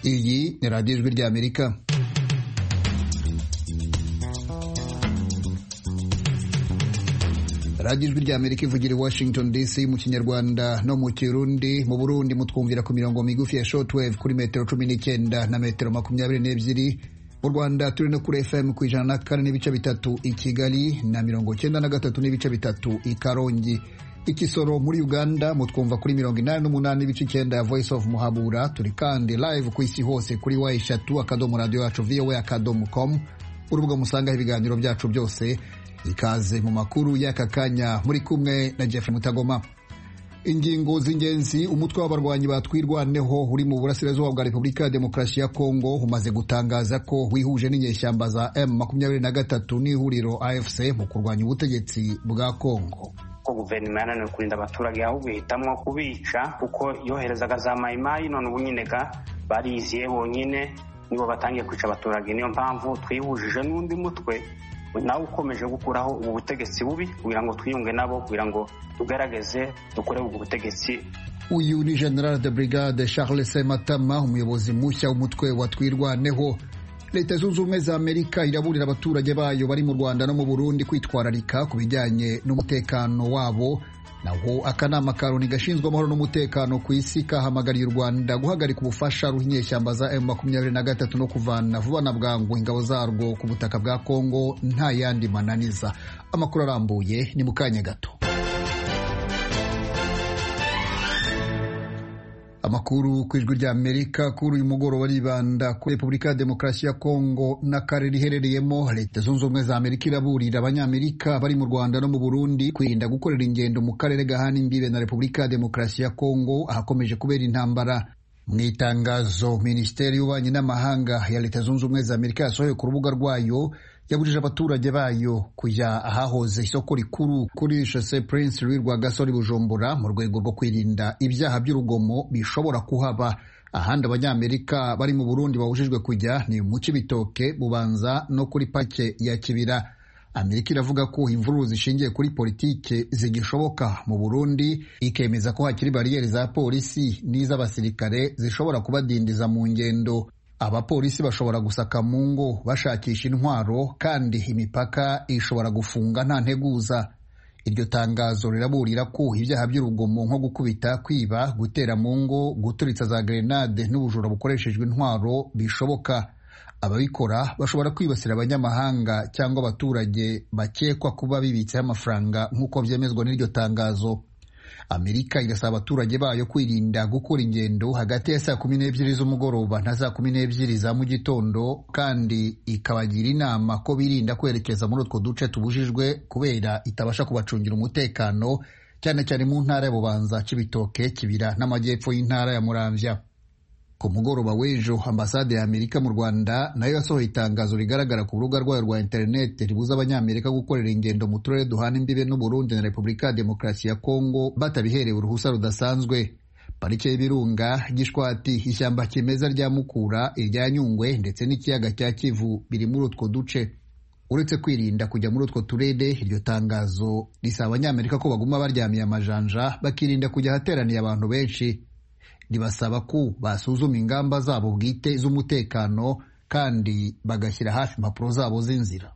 Iyi ni radiyo ijwi ry'Amerika. radiyo ijwi ry'Amerika ivugira i Washington DC mu Kinyarwanda no mu Kirundi. Mu Burundi mutwumvira ku mirongo migufi ya shortwave kuri metero 19 na metero 22. Mu Rwanda turi no kuri FM ku 104.3 i Kigali na 93.3 i Karongi. Ikisoro muri Uganda mutwumva kuri 88.9 ya Voice of Muhabura. Turi kandi live ku isi hose kuri wa3.radio.voa.com, urubuga musanga ibiganiro byacu byose. Ikaze mu makuru y'aka kanya, muri kumwe na Jeff Mutagoma. Ingingo z'ingenzi umutwe w'abarwanyi batwirwaneho uri mu burasirazuba bwa Repubulika ya Demokarasi ya Kongo umaze gutangaza ko wihuje n'inyeshyamba za M23 n'ihuriro AFC mu kurwanya ubutegetsi bwa Kongo. Guverinoma yananiwe kurinda abaturage ahubwo ihitamwo kubica kuko yoherezaga za mayimayi, none ubu nyine bariziye bonyine nibo batangiye kwica abaturage. Niyo mpamvu twihujije n'undi mutwe nawe ukomeje gukuraho ubu butegetsi bubi kugira ngo twiyunge nabo, kugira ngo tugerageze dukore ubu butegetsi. Uyu ni General de Brigade Charles Matama, umuyobozi mushya w'umutwe watwirwaneho. Leta Zunze Ubumwe za Amerika iraburira abaturage bayo bari mu Rwanda no mu Burundi kwitwararika ku bijyanye n'umutekano wabo. Naho akanama karoni gashinzwe amahoro n'umutekano ku isi kahamagariye u Rwanda guhagarika ubufasha ruha inyeshyamba za M23 no kuvana vuba na bwangu ingabo zarwo ku butaka bwa Kongo nta yandi mananiza. Amakuru arambuye ni mu kanya gato. Amakuru ku ijwi ry'Amerika kuri uyu mugoroba ribanda kuri Repubulika ya Demokarasi ya Kongo n'akarere iherereyemo. Leta Zunze Ubumwe za Amerika iraburira abanyamerika bari mu Rwanda no mu Burundi kwirinda gukorera ingendo mu karere gahana imbibe na Repubulika ya Demokarasi ya Kongo ahakomeje kubera intambara. Mu itangazo, Minisiteri y'Ububanyi n'Amahanga ya Leta Zunze Ubumwe za Amerika yasohoye ku rubuga rwayo yabujije abaturage bayo kujya ahahoze isoko rikuru kuri Chaussée Prince Louis Rwagasore Bujumbura mu rwego rwo kwirinda ibyaha by'urugomo bishobora kuhaba. Ahandi abanyamerika bari mu Burundi babujijwe kujya ni mu Cibitoke, Bubanza no kuri Parike ya Kibira. Amerika iravuga ko imvururu zishingiye kuri politike zigishoboka mu Burundi, ikemeza ko hakiri bariyeri za polisi n'iz'abasirikare zishobora kubadindiza mu ngendo. Abapolisi bashobora gusaka mu ngo bashakisha intwaro, kandi imipaka ishobora gufunga nta nteguza. Iryo tangazo riraburira ko ibyaha by'urugomo nko gukubita, kwiba, gutera mu ngo, guturitsa za grenade n'ubujura bukoreshejwe intwaro bishoboka. Ababikora bashobora kwibasira abanyamahanga cyangwa abaturage bakekwa kuba bibitseho amafaranga nk'uko byemezwa n'iryo tangazo. Amerika irasaba abaturage bayo kwirinda gukora ingendo hagati ya saa 12 z'umugoroba na saa 12 za mu gitondo, kandi ikabagira inama ko birinda kwerekeza muri utwo duce tubujijwe kubera itabasha kubacungira umutekano, cyane cyane mu ntara ya Bubanza, Cibitoke, Kibira n'amajyepfo y'intara ya Muramvya. Ku mugoroba w'ejo, ambasade ya Amerika mu Rwanda nayo yasohoye itangazo rigaragara ku rubuga rwayo rwa internet ribuza abanyamerika gukorera ingendo mu turere duhana imbibe n'u Burundi na Repubulika ya Demokarasi ya Kongo batabiherewe uruhusa rudasanzwe. Parike y'Ibirunga, Gishwati, ishyamba kimeza rya Mukura, irya Nyungwe ndetse n'ikiyaga cya Kivu biri muri utwo duce. Uretse kwirinda kujya muri utwo turere, iryo tangazo risaba abanyamerika ko baguma baryamiye amajanja bakirinda kujya ahateraniye abantu benshi. Ribasaba ko basuzuma ingamba zabo bwite z'umutekano kandi bagashyira hafi impapuro zabo z'inzira.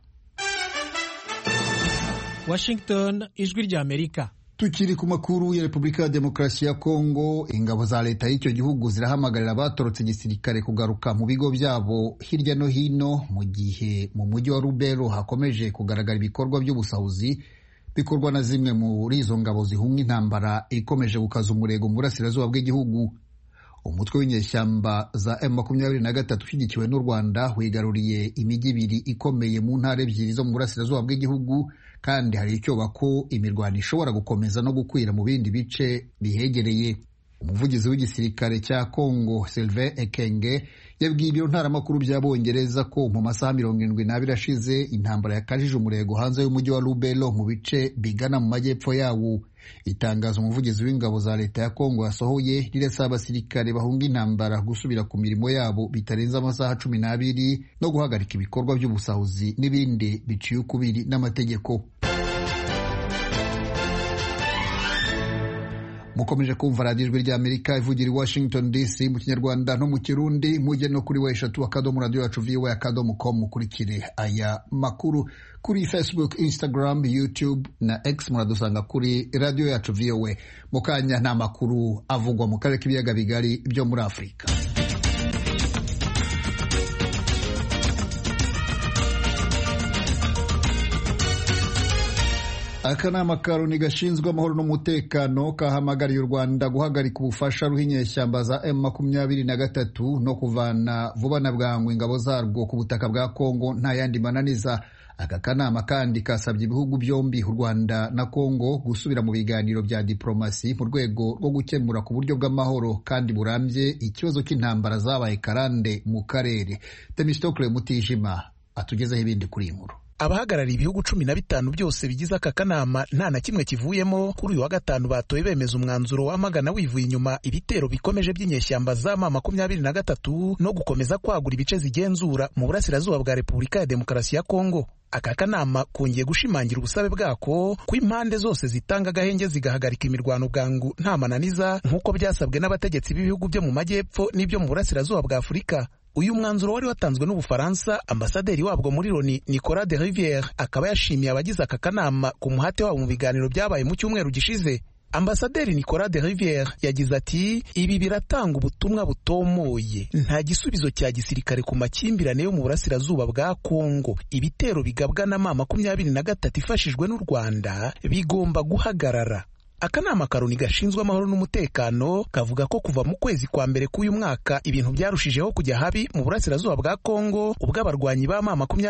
Washington, ijwi ry'Amerika. Tukiri ku makuru ya Repubulika ya Demokarasi ya Kongo, ingabo za leta y'icyo gihugu zirahamagarira abatorotse igisirikare kugaruka mu bigo byabo hirya no hino, mu gihe mu mujyi wa Lubero hakomeje kugaragara ibikorwa by'ubusahuzi bikorwa na zimwe muri izo ngabo zihunga intambara ikomeje gukaza umurego mu burasirazuba bw'igihugu. Umutwe w'inyeshyamba za M23 ushyigikiwe n'u Rwanda wigaruriye imijyi ibiri ikomeye mu ntara ebyiri zo mu burasirazuba bw'igihugu, kandi hari icyoba ko imirwano ishobora gukomeza no gukwira mu bindi bice bihegereye. Umuvugizi w'igisirikare cya Kongo, Sylvain Ekenge, yabwiye ibiro ntaramakuru by'Abongereza ko mu masaha 72 ashize intambara yakajije umurego hanze y'umujyi wa Lubero mu bice bigana mu majyepfo yawo. Itangazo umuvugizi w'ingabo za leta ya Kongo yasohoye rirasaba abasirikare bahunga intambara gusubira ku mirimo yabo bitarenze amasaha 12 no guhagarika ibikorwa by'ubusahuzi n'ibindi biciye ukubiri n'amategeko. mukomeje kumva radiyo ijwi ry'Amerika ivugira i Washington DC mu kinyarwanda no mu kirundi. mujye no kuri eshatu akadomo radiyo yacu voa.com mukurikire aya makuru kuri Facebook, Instagram, YouTube na X. muradusanga kuri radiyo yacu VOA. mu kanya nta makuru avugwa mu karere k'ibiyaga bigari byo muri Afurika. Akanama ka Loni gashinzwe amahoro n'umutekano kahamagariye u Rwanda guhagarika ubufasha ruha inyeshyamba za M23 no kuvana vuba na bwangu ingabo zarwo ku butaka bwa Kongo nta yandi mananiza. Aka kanama kandi kasabye ibihugu byombi u Rwanda na Kongo gusubira mu biganiro bya diplomasi mu rwego rwo gukemura ku buryo bw'amahoro kandi burambye ikibazo cy'intambara zabaye karande mu karere. Temistokle Mutijima atugezaho ibindi kuri inkuru. Abahagarariye ibihugu 15 byose bigize aka kanama nta na kimwe kivuyemo. Kuri uyu wa gatanu batoye bemeza umwanzuro wamagana wivuye inyuma ibitero bikomeje by'inyeshyamba za M23 no gukomeza kwagura ibice zigenzura mu burasirazuba bwa Repubulika ya Demokarasi ya Kongo. Aka kanama kongeye gushimangira ubusabe bwako ko impande zose zitanga agahenge zigahagarika imirwano bwangu nta mananiza nk'uko byasabwe n'abategetsi b'ibihugu byo mu majyepfo n'ibyo mu burasirazuba bwa Afurika. Uyu mwanzuro wari watanzwe n'Ubufaransa. Ambasaderi wabwo muri Loni Nicolas de Rivière akaba yashimiye abagize aka kanama ku muhate wabo mu biganiro byabaye mu cyumweru gishize. Ambasaderi Nicolas de Rivière yagize ati ibi biratanga ubutumwa butomoye, nta gisubizo cya gisirikare ku makimbirane yo mu burasirazuba bwa Kongo. Ibitero bigabwa na M23 ifashijwe n'u Rwanda bigomba guhagarara. Akanama ka Loni gashinzwe amahoro n'umutekano kavuga ko kuva mu kwezi kwa mbere k'uyu mwaka ibintu byarushijeho kujya habi mu burasirazuba bwa Kongo ubwo abarwanyi ba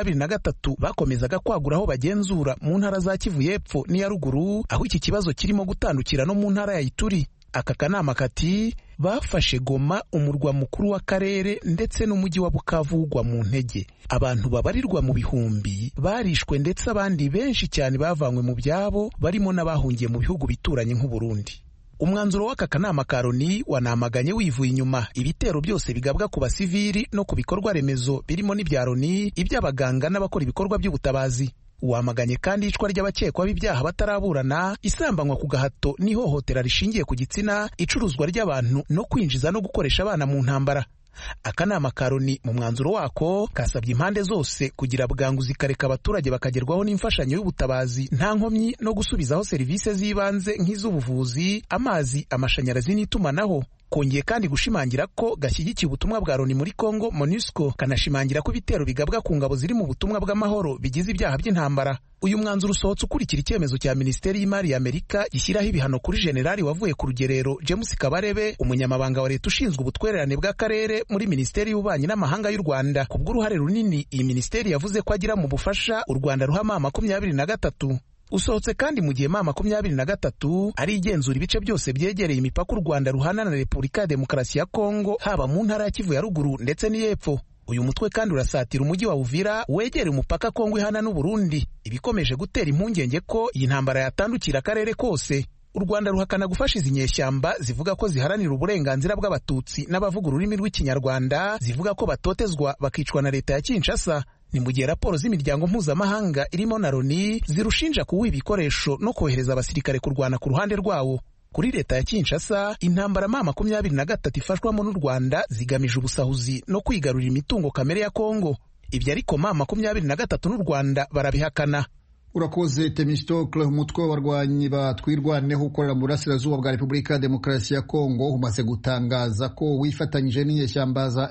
M23 bakomezaga kwagura aho bagenzura mu ntara za Kivu y'Epfo n'iya Ruguru, aho iki kibazo kirimo gutandukira no mu ntara ya Ituri. Aka kanama kati bafashe Goma, umurwa mukuru w'akarere, ndetse n'umujyi wa Bukavu ugwa mu ntege. Abantu babarirwa mu bihumbi barishwe ndetse abandi benshi cyane bavanywe mu byabo, barimo n'abahungiye mu bihugu bituranye nk'u Burundi. Umwanzuro w'aka kanama ka Loni wanamaganye wivuye inyuma ibitero byose bigabwa ku basivili no ku bikorwa remezo birimo n'ibya Loni, iby'abaganga n'abakora ibikorwa by'ubutabazi. Wamaganye kandi icwa ry'abakekwa b'ibyaha bataraburana, isambanywa ku gahato n'ihohotera rishingiye ku gitsina, icuruzwa ry'abantu no kwinjiza no gukoresha abana mu ntambara. Akanama ka Loni mu mwanzuro wako kasabye impande zose kugira bwangu zikareka abaturage bakagerwaho n'imfashanyo y'ubutabazi nta nkomyi no gusubizaho serivisi z'ibanze nk'iz'ubuvuzi, amazi, amashanyarazi n'itumanaho. Kongeye kandi gushimangira ko gashyigikiye ubutumwa bwa Loni muri Kongo MONUSCO, kanashimangira ko ibitero bigabwa ku ngabo ziri mu butumwa bw'amahoro bigize ibyaha by'intambara. Uyu mwanzuro usohotse ukurikira icyemezo cya Minisiteri y'Imari ya Amerika gishyiraho ibihano kuri Generali wavuye ku rugerero James Kabarebe, umunyamabanga wa leta ushinzwe ubutwererane bw'akarere muri Minisiteri y'Ububanyi n'Amahanga y'u Rwanda, kubw'uruhare runini iyi minisiteri yavuze ko agira mu bufasha u Rwanda ruha M23. Usohotse kandi mu gihe M23 ari igenzura ibice byose byegereye imipaka u Rwanda ruhana na Repubulika ya Demokarasi ya Kongo, haba mu ntara ya Kivu ya Ruguru ndetse n'iy'Epfo. Uyu mutwe kandi urasatira umujyi wa Uvira wegereye umupaka Kongo ihana n'u Burundi, ibikomeje gutera impungenge ko iyi ntambara yatandukira akarere kose. U Rwanda ruhakana gufasha izi nyeshyamba zivuga ko ziharanira uburenganzira bw'abatutsi n'abavuga ururimi rw'Ikinyarwanda, zivuga ko batotezwa bakicwa na leta ya Kinshasa. Ni mu gihe raporo z'imiryango mpuzamahanga irimo na Loni zirushinja kuwuha ibikoresho no kohereza abasirikare kurwana ku ruhande rwawo. Kuri leta ya Kinshasa, intambara M23 ifashwamo n'u Rwanda zigamije ubusahuzi no kwigarurira imitungo kamere ya Kongo. Ibyo ariko M23 n'u Rwanda barabihakana. Urakoze Temistokle. Umutwe w'abarwanyi batwirwaneho ukorera mu burasirazuba bwa Repubulika ya Demokarasi ya Kongo umaze gutangaza ko wifatanyije n'inyeshyamba za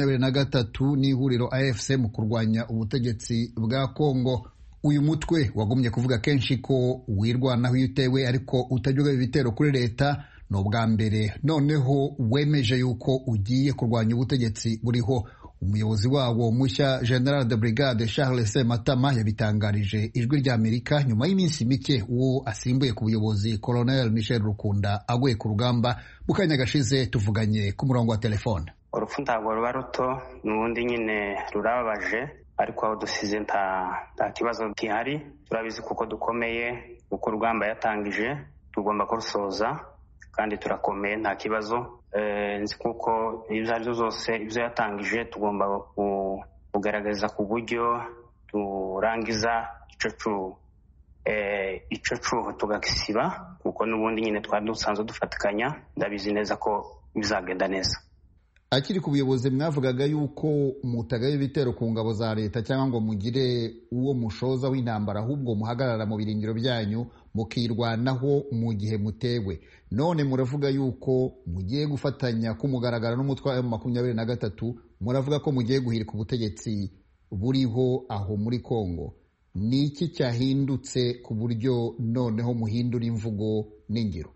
M23 n'ihuriro AFC mu kurwanya ubutegetsi bwa Kongo. Uyu mutwe wagumye kuvuga kenshi ko wirwanaho iyo utewe ariko utajya ibitero kuri leta. Ni ubwa mbere noneho wemeje yuko ugiye kurwanya ubutegetsi buriho. Umuyobozi wawo mushya General de Brigade Charles Sematama yabitangarije ijwi ry'Amerika nyuma y'iminsi mike uwo asimbuye ku buyobozi Colonel Michel Rukunda aguye ku rugamba. Mukanya gashize tuvuganye ku murongo wa telefone. Urupfu ntabwo ruba ruto, n'ubundi nyine rurababaje, ariko aho dusize nta kibazo gihari. Turabizi kuko dukomeye, uko urugamba yatangije tugomba kurusoza kandi turakomeye nta kibazo. Nzi kuko ibyo ari byo zose ibyo yatangije tugomba kugaragaza ku buryo turangiza ico cuho tugakisiba, kuko kuko n'ubundi nyine twari dusanzwe dufatikanya, ndabizi neza ko bizagenda neza. Akiri ku buyobozi mwavugaga yuko mutagaye ibitero ku ngabo za leta cyangwa ngo mugire uwo mushoza w'intambara, ahubwo muhagarara mu birindiro byanyu mukirwanaho mu gihe mutewe. None muravuga yuko mugiye gufatanya kumugaragara n'umutwe wa M23, muravuga ko mugiye guhirika ubutegetsi buriho aho muri Kongo. Ni iki cyahindutse ku buryo noneho muhindura imvugo n'ingiro?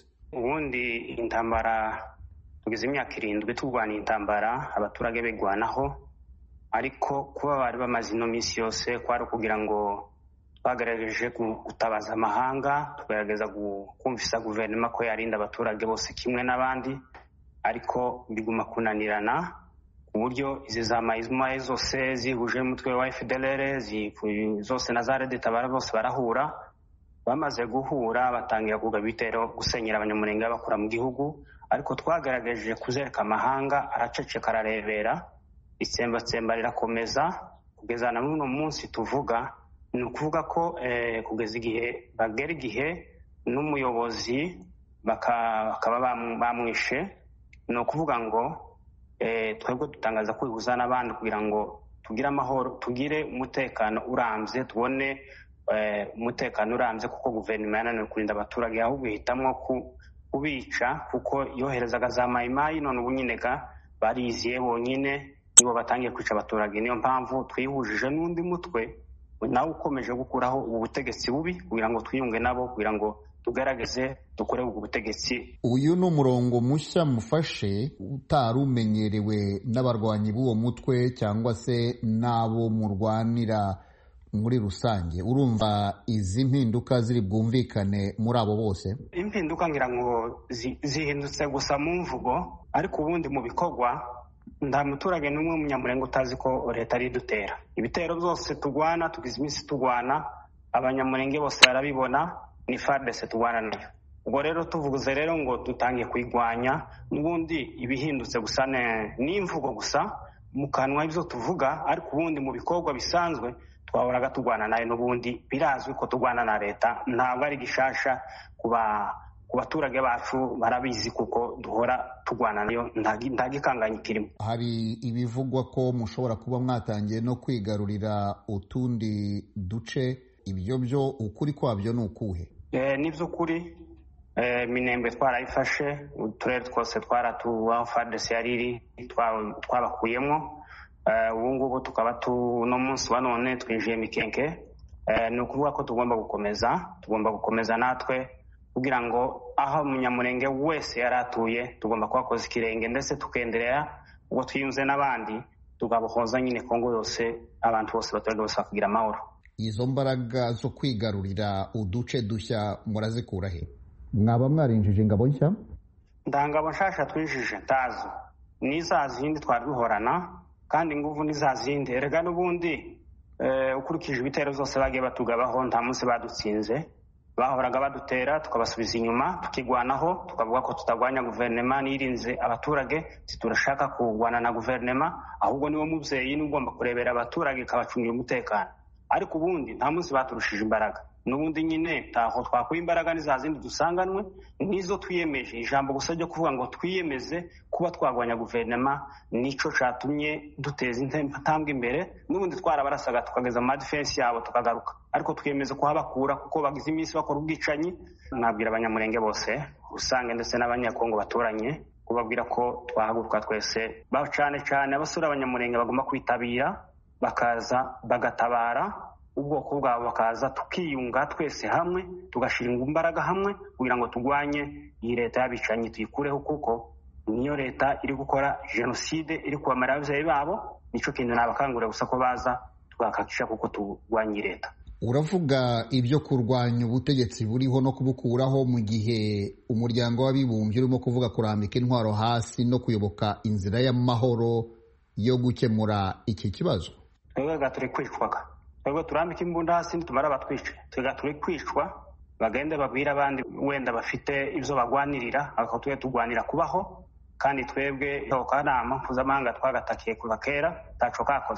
Ubundi intambara tugize imyaka 7 turwana intambara, abaturage begwanaho, ariko kuba bari bamaze ino minsi yose kwari kugira ngo twagerageje gutabaza amahanga, tugerageza kumvisa guverinoma ko yarinda abaturage bose kimwe n'abandi, ariko biguma kunanirana ku buryo izi za mayimayi zose zihuje umutwe wa FDLR zose na za Red Tabara bose barahura. Bamaze guhura batangira kugaba ibitero gusenyera abanyamurenge bakura mu gihugu, ariko twagerageje kuzereka amahanga, araceceka ararebera, itsembatsemba rirakomeza kugeza na n'uno munsi tuvuga. Ni ukuvuga ko kugeza igihe bagera igihe n'umuyobozi bakaba bamwishe. Ni ukuvuga ngo twebwe dutangaza kwihuza n'abandi kugira ngo tugire amahoro, tugire umutekano urambye, tubone umutekano urambye, kuko guverinoma yananiwe kurinda abaturage, ahubwo ihitamwo kubica, kuko yoherezaga za mayimayi, none ubu nyine bariziye bonyine nibo batangiye kwica abaturage. Niyo mpamvu twihujije n'undi mutwe nawe ukomeje gukuraho ubu butegetsi bubi kugira ngo twiyunge nabo, kugira ngo tugerageze dukore ubu butegetsi. Uyu ni umurongo mushya mufashe utari umenyerewe n'abarwanyi b'uwo mutwe cyangwa se n'abo murwanira muri rusange. Urumva izi mpinduka ziri bwumvikane muri abo bose? Impinduka ngira ngo zihindutse gusa mu mvugo, ariko ubundi mu bikorwa nta muturage n'umwe w'umunyamurenge utazi ko leta ari dutera. Ibitero byose tugwana, tugize iminsi tugwana, abanyamurenge bose barabibona, ni FARDC tugwana nayo. Ubwo rero tuvuze rero ngo dutangiye kwigwanya, n'ubundi ibihindutse gusa n'imvugo gusa mu kanwa ibyo tuvuga, ariko ubundi mu bikorwa bisanzwe twahoraga tugwana nayo. N'ubundi birazwi ko tugwana na leta, ntabwo ari gishasha ku baturage bacu, barabizi kuko duhora tugwana nayo, nta gikanganyi kirimo. Hari ibivugwa ko mushobora kuba mwatangiye no kwigarurira utundi duce, ibyo byo ukuri kwabyo ni ukuhe? Nibyo kuri. Minembwe twarayifashe, uturere twose twaratubaho FARDC yariri twabakuyemo. Ubu ngubu tukaba no munsi wa none twinjiye Mikenke. Ni ukuvuga ko tugomba gukomeza natwe, kugira ngo aho umunyamurenge wese yaratuye tugomba kuhakoza ikirenge, ndetse tukenderera ubwo twiyunze n'abandi, tugabohoza nyine Kongo yose, abantu bose baturage bose bakagira amahoro. Izo mbaraga zo kwigarurira uduce dushya murazikura he? Mwaba mwarinjije ingabo nshya? Ndangabo nshasha twinjije ntazo, ni za zindi twari duhorana, kandi inguvu ni za zindi. Erega n'ubundi ukurikije ibitero byose bagiye batugabaho, nta munsi badutsinze. Bahoraga badutera tukabasubiza inyuma, tukigwanaho, tukavuga ko tutagwanya guverinoma nirinze abaturage, turashaka kugwana na guverinoma, ahubwo niwo mubyeyi n'ugomba kurebera abaturage kabacungira umutekano. Ariko ubundi nta munsi baturushije imbaraga. N'ubundi nyine taho twakuye imbaraga ni za zindi dusanganwe, nizo twiyemeje. Ijambo gusa ryo kuvuga ngo twiyemeze kuba twagwanya guverinoma nico catumye duteza intambwe imbere. N'ubundi twarabarasaga tukageza mu defense yabo tukagaruka, ariko twiyemeze kuhabakura kuko bagize iminsi bakora ubwicanyi. Nabwira abanyamurenge bose usange ndetse n'abanyakongo baturanye, kubabwira ko twahaguruka twese, cyane cyane abasura abanyamurenge bagomba kwitabira, bakaza bagatabara ubwoko bwabo, bakaza tukiyunga twese hamwe, tugashira imbaraga hamwe kugira ngo tugwanye iyi leta y'abicanyi, tuyikureho, kuko niyo leta iri gukora jenoside, iri kubamara ababyeyi babo. Nico kintu nabakangurira gusa ko baza twakakisha kuko tugwanye leta. Uravuga ibyo kurwanya ubutegetsi buriho no kubukuraho, mu gihe umuryango w'abibumbye urimo kuvuga kurambika intwaro hasi no kuyoboka inzira y'amahoro yo gukemura iki kibazo. Twebwe turi kwicwaga, twebwe turambika imbunda hasi nitumara batwice, twebwe turi kwicwa. Bagende babwira abandi wenda bafite ibyo bagwanirira, aho twe tugwanira kubaho, kandi twebwe akanama mpuzamahanga twagatakiye kuva kera taco kakoze.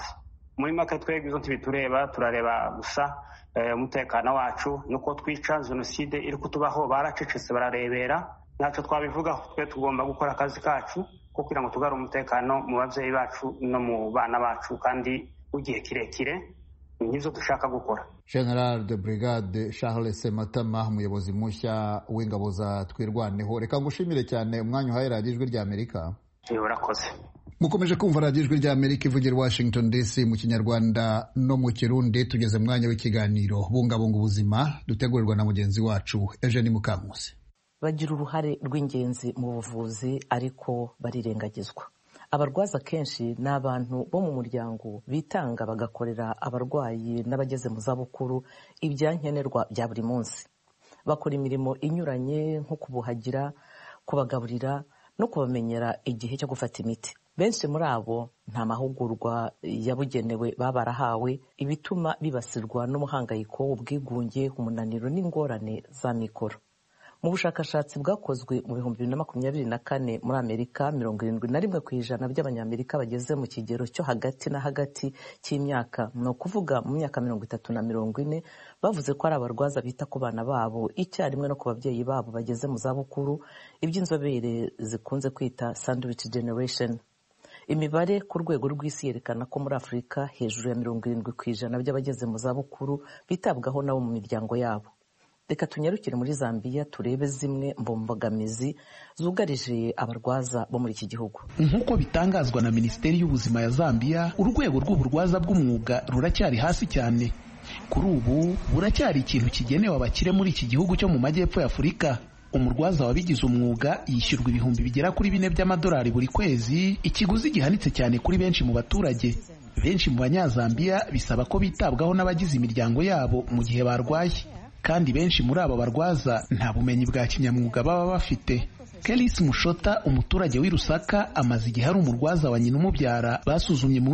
muri make twebwe izo ntibitureba, turareba gusa umutekano wacu nuko twica. Jenoside iri kutubaho baracecetse bararebera, ntacyo twabivugaho. Twe tugomba gukora akazi kacu ko kugira ngo tugarure umutekano mu babyeyi bacu no mu bana bacu, kandi ugiye kirekire nivyo dushaka gukora. General de Brigade Charles Sematama, umuyobozi mushya w'ingabo za Twirwaneho, reka ngushimire cyane umwanya uhaye radiyo Ijwi ry'Amerika. Urakoze. Mukomeje kumva radiyo Ijwi ry'Amerika ivugira Washington DC mu Kinyarwanda no mu Kirundi. Tugeze mu mwanya w'ikiganiro bungabunga ubuzima dutegurirwa na mugenzi wacu Eugenie Mukamusi. Bagira uruhare rw'ingenzi mu buvuzi ariko barirengagizwa. Abarwaza kenshi ni abantu bo mu muryango bitanga bagakorera abarwayi n'abageze mu zabukuru ibyankenerwa bya buri munsi. Bakora imirimo inyuranye nko kubuhagira, kubagaburira no kubamenyera igihe cyo gufata imiti. Benshi muri abo nta mahugurwa yabugenewe baba barahawe, ibituma bibasirwa n'umuhangayiko, ubwigunge, umunaniro n'ingorane za mikoro. Mu bushakashatsi bwakozwe mu 2024 muri Amerika, 71% by'abanyamerika bageze mu kigero cyo hagati na hagati cy'imyaka, no kuvuga mu myaka 30 na 40, bavuze ko ari abarwaza bita ku bana babo icyarimwe no ku babyeyi babo bageze mu zabukuru, iby'inzobere zikunze kwita sandwich generation. Imibare ku rwego rw'isi yerekana ko muri Afurika hejuru ya 70% by'abageze mu zabukuru bitabwaho nabo mu miryango yabo. Reka tunyarukire muri Zambia turebe zimwe mu mbogamizi zugarije abarwaza bo muri iki gihugu. Nk'uko bitangazwa na Minisiteri y'Ubuzima ya Zambia, urwego rw'uburwaza bw'umwuga ruracyari hasi cyane. Kuri ubu buracyari ikintu kigenewe abakire muri iki gihugu cyo mu majyepfo ya Afurika. Umurwaza wabigize umwuga yishyurwa ibihumbi bigera kuri 4 by'amadolari buri kwezi, ikiguzi gihanitse cyane kuri benshi mu baturage. Benshi mu banyazambia bisaba ko bitabwaho n'abagize imiryango yabo mu gihe barwaye, kandi benshi muri abo barwaza nta bumenyi bwa kinyamwuga baba bafite. Kelis Mushota, umuturage w'i Lusaka, amaze igihe ari umurwaza wa nyina umubyara. Basuzumye mu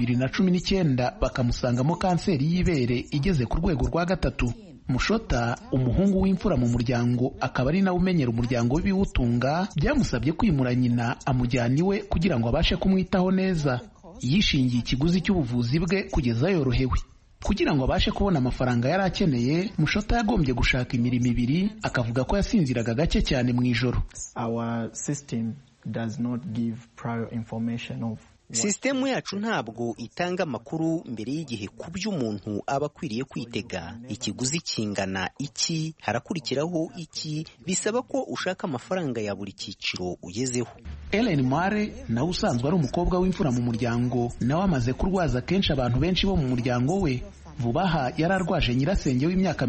2019 bakamusangamo kanseri y'ibere igeze ku rwego rwa 3. Mushota, umuhungu w'imfura mu muryango, akaba ari nawe umenyera umuryango w'ibiwutunga, byamusabye kwimura nyina amujyana iwe kugira ngo abashe kumwitaho neza. Yishingiye ikiguzi cy'ubuvuzi bwe kugeza yorohewe. Kugira ngo abashe kubona amafaranga yari akeneye, Mushota yagombye gushaka imirimo ibiri, akavuga ko yasinziraga gake cyane mu ijoro. Our system does not give prior information of Sisitemu yacu ntabwo itanga amakuru mbere y'igihe ku byo umuntu aba akwiriye kwitega. Ikiguzi kingana iki, harakurikiraho iki, bisaba ko ushaka amafaranga ya buri cyiciro ugezeho. Ellen Mare nawe usanzwe ari umukobwa w'imfura mu muryango, nawe amaze kurwaza kenshi abantu benshi bo mu muryango we. Vuba aha yari arwaje nyirasenge w'imyaka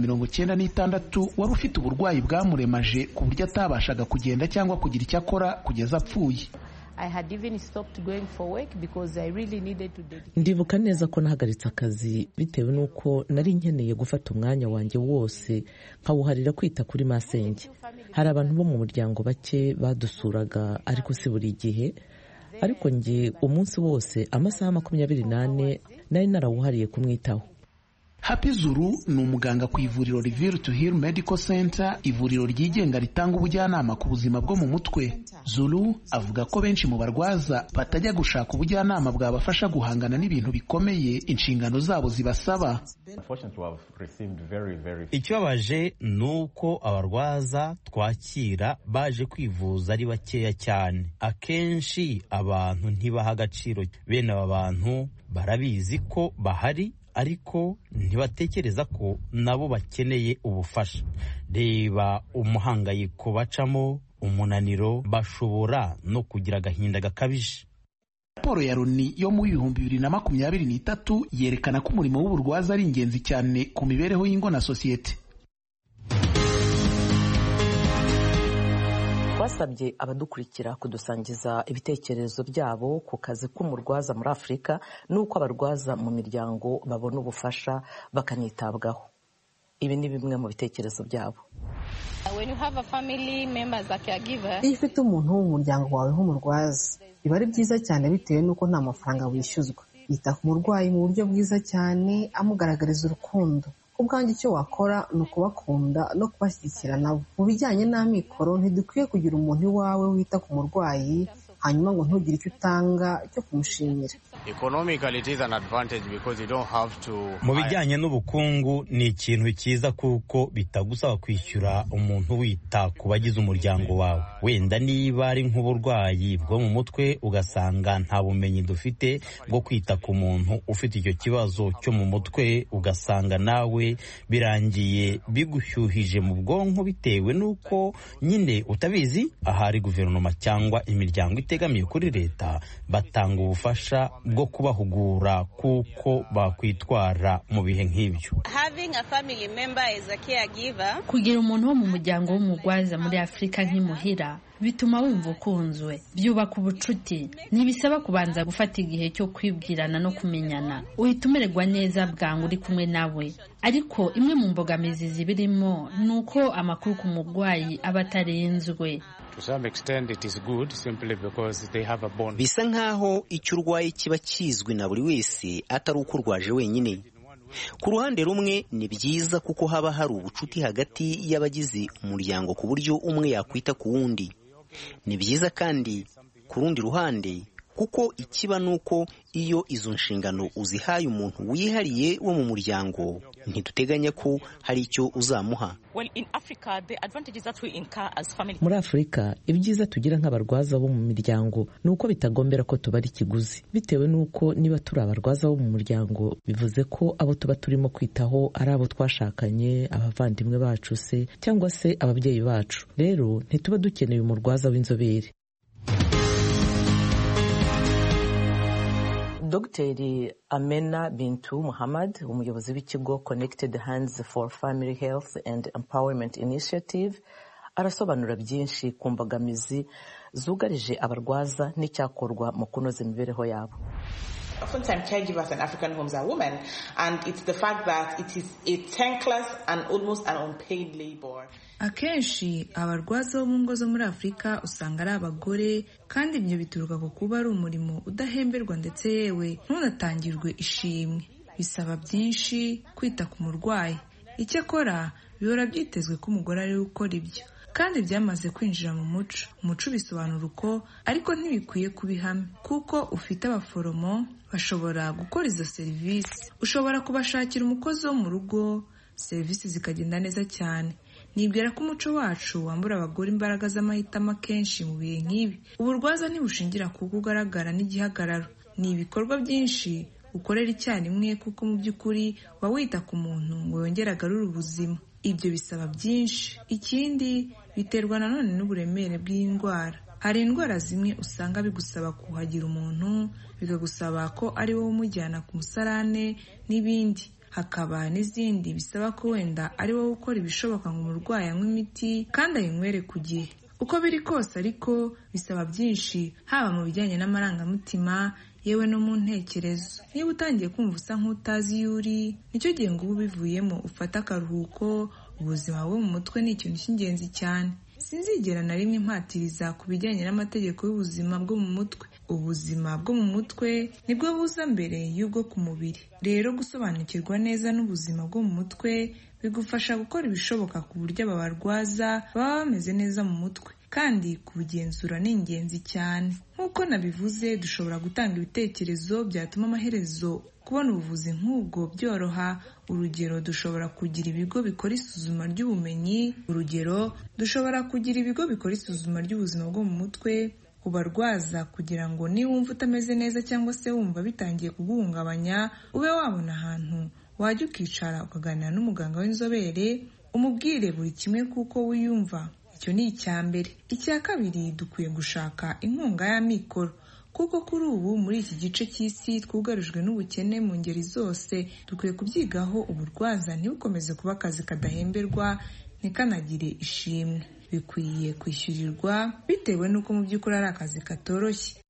96 wari ufite uburwayi bwamuremaje ku buryo atabashaga kugenda cyangwa kugira icyo akora kugeza apfuye. Ndibuka neza ko nahagaritse akazi bitewe n'uko nari nkeneye gufata umwanya wanjye wose nkawuharira kwita kuri masenge. Hari abantu bo mu muryango bake badusuraga, ariko si buri gihe. Ariko njye umunsi wose amasaha 24 nari narawuhariye kumwitaho. Happy Zulu ni umuganga ku ivuriro Reveal to Heal Medical Center, ivuriro ryigenga ritanga ubujyanama ku buzima bwo mu mutwe. Zulu avuga ko benshi mu barwaza batajya gushaka ubujyanama bwabafasha guhangana n'ibintu bikomeye inshingano zabo zibasaba. Ikibabaje nuko abarwaza twakira baje kwivuza ari bakeya cyane. Akenshi abantu ntibaha agaciro bene aba bantu, barabizi ko bahari ariko ntibatekereza ko nabo bakeneye ubufasha. Reba umuhangayiko bacamo, umunaniro, bashobora no kugira agahinda gakabije. Raporo ya Loni yo mu 2023 yerekana ko umurimo w'uburwaza ari ingenzi cyane ku mibereho y'ingo na sosiyete. Twasabye abadukurikira kudusangiza ibitekerezo byabo ku kazi k'umurwaza muri Afurika n'uko abarwaza mu miryango babona ubufasha bakanitabwaho. Ibi ni bimwe mu bitekerezo byabo. Iyo ufite umuntu wo mu muryango wawe nk'umurwaza, biba ari byiza cyane bitewe n'uko nta mafaranga wishyuzwa. Yita ku murwayi mu buryo bwiza cyane, amugaragariza urukundo. Ubwanjye icyo wakora ni ukubakunda no kubashyigikira nabo. Mu bijyanye n'amikoro, ntidukwiye kugira umuntu iwawe wita ku murwayi hanyuma ngo ntugire icyo utanga cyo kumushimira. mu bijyanye n'ubukungu ni ikintu cyiza kuko bitagusaba kwishyura umuntu wita ku bagize umuryango wawe. Wenda niba ari nk'uburwayi bwo mu mutwe ugasanga nta bumenyi dufite bwo kwita ku muntu ufite icyo kibazo cyo mu mutwe, ugasanga nawe birangiye bigushyuhije mu bwonko bitewe n'uko nyine utabizi. Ahari guverinoma cyangwa imiryango itegamiye kuri leta batanga ubufasha bwo kubahugura kuko bakwitwara mu bihe nk'ibyo. Kugira umuntu wo mu muryango w'umugwaza muri Afurika nk'imuhira bituma wumva ukunzwe, byubaka ubucuti. Ntibisaba kubanza gufata igihe cyo kwibwirana no kumenyana, uhita umererwa neza bwangu uri kumwe nawe. Ariko imwe mu mbogamizi zibirimo ni uko amakuru ku murwayi aba atarenzwe. Bisa nk'aho icyo urwaye kiba kizwi na buri wese atari uko urwaje wenyine. Ku ruhande rumwe ni byiza kuko haba hari ubucuti hagati y'abagize umuryango ku buryo umwe yakwita ku wundi. Ni byiza kandi ku rundi ruhande kuko ikiba nuko iyo izo nshingano uzihaye umuntu wihariye wo mu muryango ntiduteganya ko hari icyo uzamuha. Muri Afurika ibyiza tugira nk'abarwaza bo mu miryango ni uko bitagombera ko tubara ikiguzi, bitewe n'uko niba turi abarwaza bo mu muryango bivuze ko abo tuba turimo kwitaho ari abo twashakanye, abavandimwe bacu se cyangwa se ababyeyi bacu. Rero ntituba dukeneye umurwaza w'inzobere. Dr. Amena Bintu Muhammad, umuyobozi w'ikigo Connected Hands for Family Health and Empowerment Initiative, arasobanura byinshi ku mbogamizi zugarije abarwaza n'icyakorwa mu kunoza imibereho yabo. Oftentimes caregivers in African homes are women, and it's the fact that it is a thankless and almost an unpaid labor. Akenshi abarwaza bo mu ngo zo muri Afurika usanga ari abagore, kandi ibyo bituruka ku kuba ari umurimo udahemberwa ndetse yewe ntunatangirwe ishimwe. Bisaba byinshi kwita ku murwayi. Icyakora bihora byitezwe ko umugore ari gukora ibyo, kandi byamaze kwinjira mu muco. Umuco bisobanura uko, ariko ntibikwiye kubihame, kuko ufite abaforomo bashobora gukora izo serivisi. Ushobora kubashakira umukozi wo mu rugo, serivisi zikagenda neza cyane. Nibwira ko umuco wacu wambura abagore imbaraga z'amahitamo akenshi mu bihe nk'ibi. Uburwaza ntibushingira ku kugaragara n'igihagararo. Ni ibikorwa byinshi ukorera icyarimwe, kuko mu by'ukuri uba wita ku muntu ngo yongere agarure ubuzima. Ibyo bisaba byinshi. Ikindi biterwa nanone n'uburemere bw'indwara. Hari indwara zimwe usanga bigusaba kuhagira umuntu, bikagusaba ko ari wowe umujyana ku musarane n'ibindi. Hakaba n'izindi bisaba ko wenda ari wowe ukora ibishoboka ngo umurwayi anywe imiti kandi ayinywere ku gihe. Uko biri kose ariko bisaba byinshi, haba mu bijyanye n'amarangamutima yewe no mu ntekerezo. Niba utangiye kumva usa nk'utazi iyo uri, nicyo gihe ngo uba ubivuyemo ufata akaruhuko. Ubuzima bwo mu mutwe ni ikintu cy'ingenzi cyane. Sinzigera na rimwe mpatiriza ku bijyanye n'amategeko y'ubuzima bwo mu mutwe. Ubuzima bwo mu mutwe nibwo buza mbere y'ubwo ku mubiri. Rero gusobanukirwa neza n'ubuzima bwo mu mutwe bigufasha gukora ibishoboka ku buryo aba barwaza baba bameze neza mu mutwe, kandi kubugenzura ni ingenzi cyane. Nk'uko nabivuze, dushobora gutanga ibitekerezo byatuma amaherezo kubona ubuvuzi nk'ubwo byoroha. Urugero, dushobora kugira ibigo bikora isuzuma ry'ubumenyi. Dushobora kugira ibigo bikora isuzuma ry'ubuzima bwo mu mutwe ku barwaza, kugira ngo niba wumva utameze neza cyangwa se wumva bitangiye kuguhungabanya, ube wabona ahantu wajya ukicara ukaganira n'umuganga w'inzobere, umubwire buri kimwe kuko wiyumva. Icyo ni icya mbere. Icya kabiri, dukwiye gushaka inkunga y'amikoro, kuko kuri ubu muri iki gice cy'isi twugarijwe n'ubukene mu ngeri zose. Dukwiye kubyigaho uburwaza ntibukomeze kuba akazi kadahemberwa, ntikanagire ishimwe. Bikwiye kwishyurirwa bitewe n'uko mu by'ukuri ari akazi katoroshye.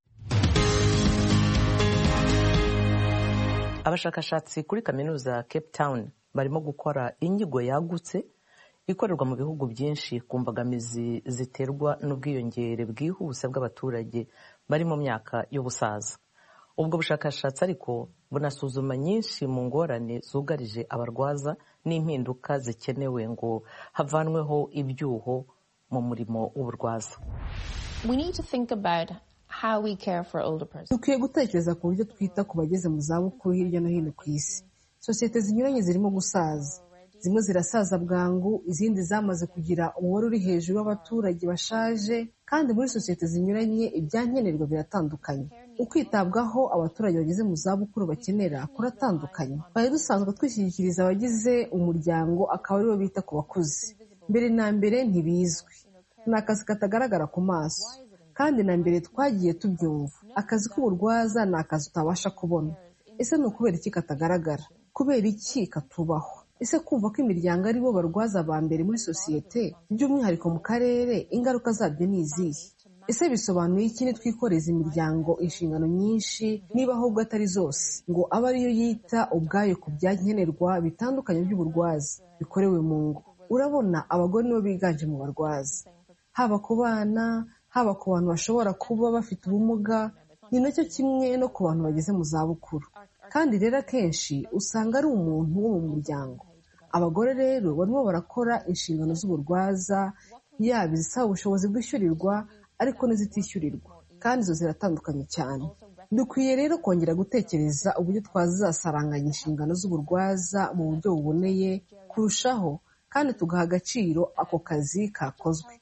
Abashakashatsi kuri kaminuza ya Cape Town barimo gukora inyigo yagutse ikorerwa mu bihugu byinshi ku mbogamizi ziterwa n'ubwiyongere bwihuse bw'abaturage bari mu myaka y'ubusaza. Ubwo bushakashatsi ariko bunasuzuma nyinshi mu ngorane zugarije abarwaza n'impinduka zikenewe ngo havanweho ibyuho mu murimo w'uburwaza. We need to think about dukwiye gutekereza ku buryo twita ku bageze mu zabukuru hirya no hino ku isi. Sosiyete zinyuranye zirimo gusaza, zimwe zirasaza bwangu, izindi zamaze kugira umubare uri hejuru w'abaturage bashaje, kandi muri sosiyete zinyuranye ibyankenerwa biratandukanye. Ukwitabwaho abaturage bageze mu zabukuru bakenera kuratandukanye. Twari dusanzwe twishyikiriza abagize umuryango, akaba aribo bita ku bakuze. Mbere na mbere ntibizwi, ni akazi katagaragara ku maso, kandi na mbere twagiye tubyumva. Akazi k'uburwaza ni akazi utabasha kubona. Ese ni ukubera iki katagaragara? Kubera iki katubaho? Ese kumva ko imiryango ari bo barwaza ba mbere muri sosiyete, by'umwihariko mu karere, ingaruka zabyo ni izihe? Ese bisobanuye iki nitwikoreza imiryango inshingano nyinshi, niba ahubwo atari zose, ngo abe ariyo yita ubwayo ku byankenerwa bitandukanye by'uburwaza bikorewe mu ngo? Urabona, abagore nibo biganje mu barwaza, haba ku bana, haba ku bantu bashobora kuba bafite ubumuga, ni nacyo kimwe no ku bantu bageze mu zabukuru. Kandi rero akenshi usanga ari umuntu wo mu muryango. Abagore rero barimo barakora inshingano z'uburwaza, yaba izisaba ubushobozi bwishyurirwa ariko n'izitishyurirwa, kandi izo ziratandukanye cyane. Dukwiye rero kongera gutekereza uburyo twazasaranganya inshingano z'uburwaza mu buryo buboneye kurushaho, kandi tugaha agaciro ako kazi kakozwe.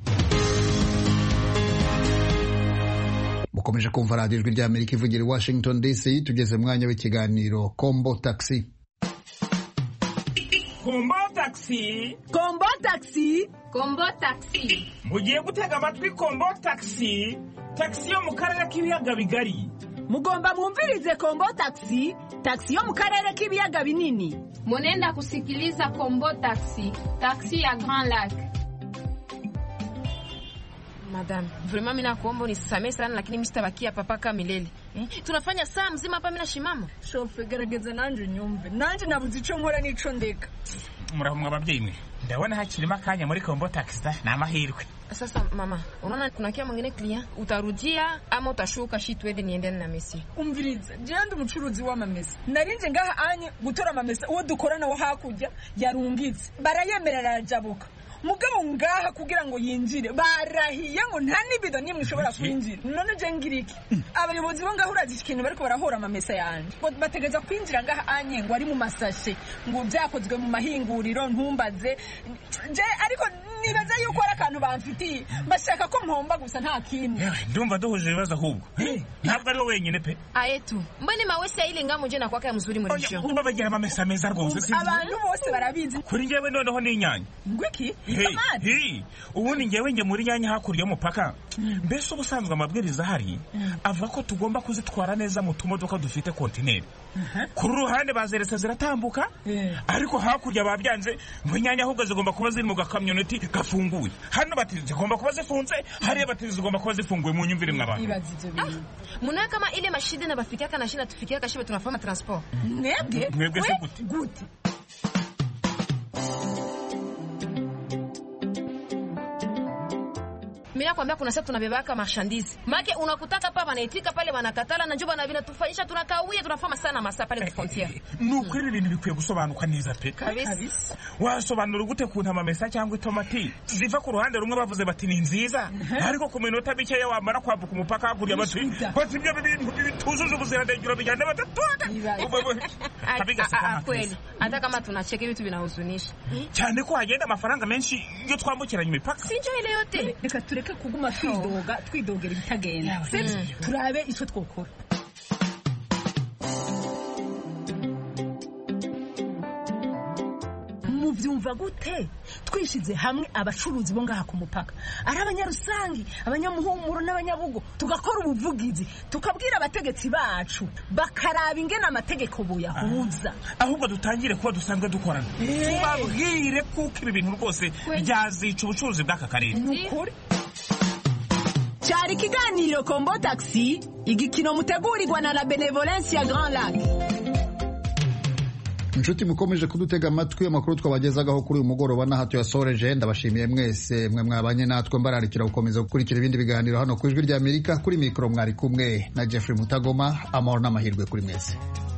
Mukomeje kumva radiyo ijwi ry'Amerika ivugira i Washington DC. Tugeze mwanya w'ikiganiro Kombo Taxi. Kombo Taxi, Kombo Taxi, Kombo Taxi. Mugiye gutega amatwi Kombo Taxi, taxi yo mu karere k'ibiyaga bigari. Mugomba mwumvirize Kombo Taxi, taxi yo mu karere k'ibiyaga binini. Munenda kusikiliza Kombo Taxi, taxi ya Grand Lac. Madam, vraiment mimi nakuomba unisamehe sana, lakini mimi sitabakia paka milele. Tunafanya saa mzima hapa mimi na shimama. Shofe, gerageza nanje nyumve. Nanje nabuze ico nkora nico ndeka. Murahamwe ababyeyi mwe. Ndabona hakirimo akanya muri Kombo Taxi na amahirwe. Sasa mama, unaona kuna kia mwingine client, utarudia ama utashuka shi twende niende na Messi. Umviriza, jandi umucuruzi w'amamesa. Narinje ngaha anye gutora amamesa uwo dukorana wo hakujya yarungitse. Barayemerera arajabuka. Mugabo ngaha kugira ngo yinjire barahiye ngo nta nibido nimwe ishobora kwinjira. None je ngiriki abayobozi bo ngaho urazi ikintu bariko barahora amamesa yanje ngo bategeza kwinjira ngaha anye ngo ari mu masashe ngo byakozwe mu mahinguriro ntumbaze je, ariko nibaza yuko ari akantu bamfitiye bashaka ko mpomba gusa nta kintu. Ndumva duhuje ibibazo ahubwo ntabwo ari wowe wenyine pe. Ayetu mbone mawese ile ngamo je nakwaka mzuri muri cyo umva bagira amamesa meza rwose. Abantu bose barabizi kuri ngewe noneho ni inyanya ngwiki. Ubundi ngewe nge muri nyanya hakurya y'umupaka. Mbese ubusanzwe amabwiriza ahari avuga ko tugomba kuzitwara neza mu tumodoka dufite kontineri. Kuri ruhande bazeretse ziratambuka, ariko hakurya babyanze ngo nyanya ahubwo zigomba kuba ziri mu gakamyoneti gafunguye. Hano bati zigomba kuba zifunze, hariya bati zigomba kuba zifunguye. mu nyumvire mw'abantu. Muna kama ile mashide na bafikia kana shina tufikia kashibe tunafanya transport. Mwebwe se gute? Gute. Mimi nakwambia kuna sasa tunabebaka marchandise. Make unakutaka hapa wanaitika pale wanakatala na njoo bana tufaisha tunakawia tunafanya sana masa pale ku frontier. Nukwiri ibintu bikwiye gusobanuka neza pe. Kabisa. Wasobanura gute kunta amamesa cyangwa itomati ziva ku ruhande rumwe bavuze bati ni nziza ariko ku minota bike ya wamara kwambuka umupaka hakurya bati bati ibyo bintu bituzuje ubuziranengero bijyana batatuka. Kabisa kweli. Hata kama tunacheka vitu vinahuzunisha. Cyane ko hagenda amafaranga menshi iyo twambukiranye imipaka. Sinjo ile yote. Reka tureke kuguma twidogera ibitagenda. Turabe icyo twokora. Muvyumva gute twishize hamwe abacuruzi bo ngaha ku mupaka ari abanyarusangi abanyamuhumuro n'abanyabugo tugakora ubuvugizi tukabwira abategetsi bacu bakaraba ingene amategeko buyahuza ahubwo dutangire kuba dusanzwe dukorana tubabwire kuko ibi bintu rwose byazica ubucuruzi bw'aka karere. Nukuri cyari ikiganiro Kombo Taxi igikino mutegurirwa na la Benevolence ya Grand Lac. Inshuti mukomeje kudutega amatwi amakuru twabagezagaho kuri uyu mugoroba n'aha tuyasoreje. Ndabashimiye mwese mwe mwabanye natwe mbararikira gukomeza gukurikira ibindi biganiro hano ku Ijwi ry'Amerika. Kuri mikoro mwari kumwe na Jeffrey Mutagoma. Amahoro n'amahirwe kuri mwese.